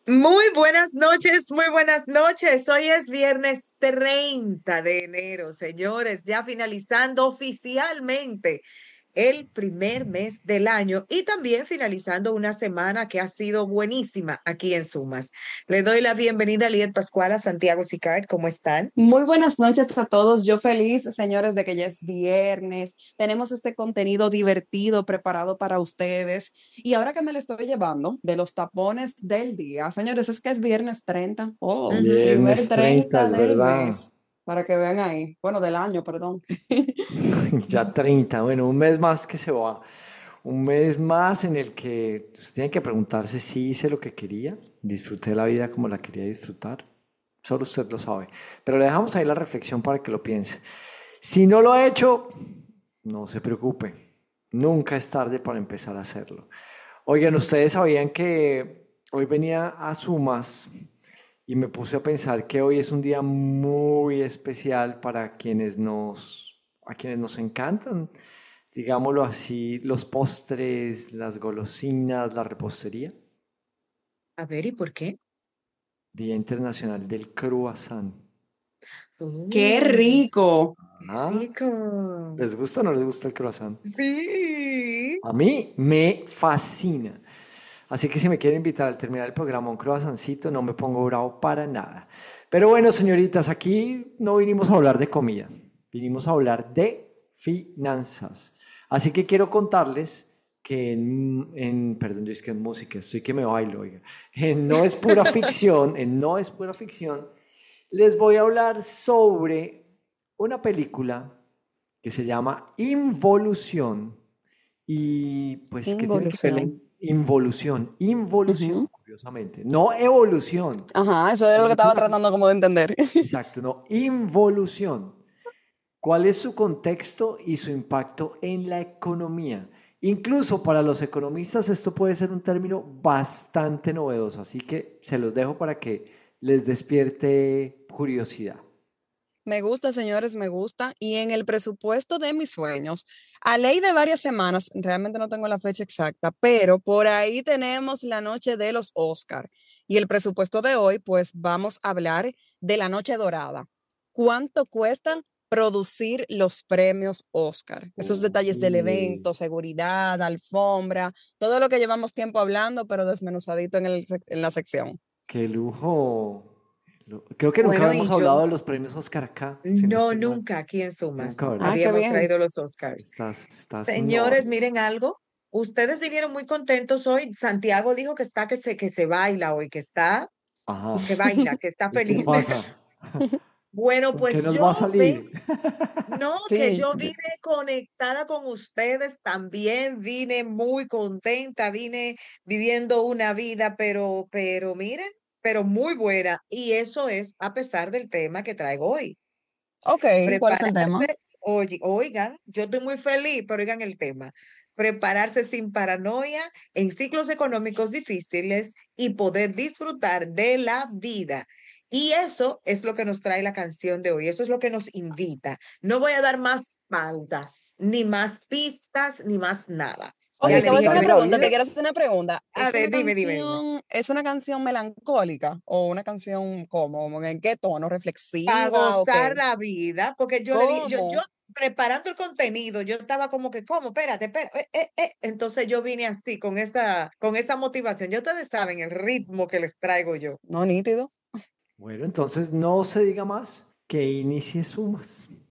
Muy buenas noches, muy buenas noches. Hoy es viernes 30 de enero, señores, ya finalizando oficialmente el primer mes del año y también finalizando una semana que ha sido buenísima aquí en Sumas. Le doy la bienvenida a Liet Pascual, a Santiago Sicard. ¿Cómo están? Muy buenas noches a todos. Yo feliz, señores, de que ya es viernes. Tenemos este contenido divertido preparado para ustedes. Y ahora que me lo estoy llevando de los tapones del día, señores, es que es viernes 30. Oh, Ujú. primer Viernes 30, 30 es del verdad. mes. Para que vean ahí. Bueno, del año, perdón. Ya 30, bueno, un mes más que se va. Un mes más en el que usted tiene que preguntarse si hice lo que quería, disfruté la vida como la quería disfrutar. Solo usted lo sabe. Pero le dejamos ahí la reflexión para que lo piense. Si no lo ha hecho, no se preocupe. Nunca es tarde para empezar a hacerlo. Oigan, ustedes sabían que hoy venía a Sumas y me puse a pensar que hoy es un día muy especial para a quienes nos encantan, digámoslo así, los postres, las golosinas, la repostería. A ver, ¿y por qué? Día Internacional del Croissant. ¡Qué Oh, rico! Ah, rico. ¿les gusta o no les gusta el croissant? Sí. A mí me fascina. Así que si me quieren invitar al terminar el programa a un croissancito, no me pongo bravo para nada. Pero bueno, señoritas, aquí no vinimos a hablar de comida, vinimos a hablar de finanzas. Así que quiero contarles que perdón, yo es que en música, estoy que me bailo, oiga, No es pura ficción, No es pura ficción, les voy a hablar sobre una película que se llama Involución y pues, ¿qué tiene que ver la Involución. involución? Involución, Ujú. curiosamente, no evolución. Ajá, eso era lo que estaba Evolución, tratando como de entender. exacto, no, involución. ¿Cuál es su contexto y su impacto en la economía? Incluso para los economistas esto puede ser un término bastante novedoso, así que se los dejo para que les despierte curiosidad. Me gusta, señores, me gusta. Y en el presupuesto de mis sueños, a ley de varias semanas, realmente no tengo la fecha exacta, pero por ahí tenemos la noche de los Oscar. Y el presupuesto de hoy, pues vamos a hablar de la noche dorada. ¿Cuánto cuesta producir los premios Oscar? Esos detalles del Uy, evento, seguridad, alfombra, todo lo que llevamos tiempo hablando, pero desmenuzadito en la sección. qué lujo. Creo que nunca Bueno, y habíamos yo. hablado de los premios Oscar acá, si no No, estoy mal. nunca aquí en Nunca, Sumas ¿verdad? Ah, qué habíamos bien. traído los Oscars. Estás Señores, innovando. miren algo. Ustedes vinieron muy contentos hoy. Santiago dijo que está que se baila hoy, que está que Ajá. baila, que está ¿Y qué feliz. pasa? Bueno, ¿Con qué pues nos yo va a ven, salir? no, que Sí, yo vine conectada con ustedes también, vine muy contenta, vine viviendo una vida, pero miren, pero muy buena. Y eso es a pesar del tema que traigo hoy. ok, ¿cuál es el tema? Prepararse, oye, oigan, yo estoy muy feliz, pero oigan el tema. Prepararse sin paranoia en ciclos económicos difíciles y poder disfrutar de la vida. Y eso es lo que nos trae la canción de hoy, eso es lo que nos invita. No voy a dar más pautas, ni más pistas, ni más nada. Ok, Ya ¿Le te le voy a hacer dije que una quitan me la pregunta, te vida? quiero hacer una pregunta. A ver, dime. Es una canción melancólica o una canción como, ¿en qué tono? Para ¿Reflexiva o gozar qué? la vida, porque yo le dije, yo ¿Cómo? preparando el contenido, yo estaba como que, ¿cómo? Espérate. Entonces yo vine así, con esa motivación. Ya ustedes saben el ritmo que les traigo yo. No, nítido. Bueno, entonces no se diga más que inicie sumas.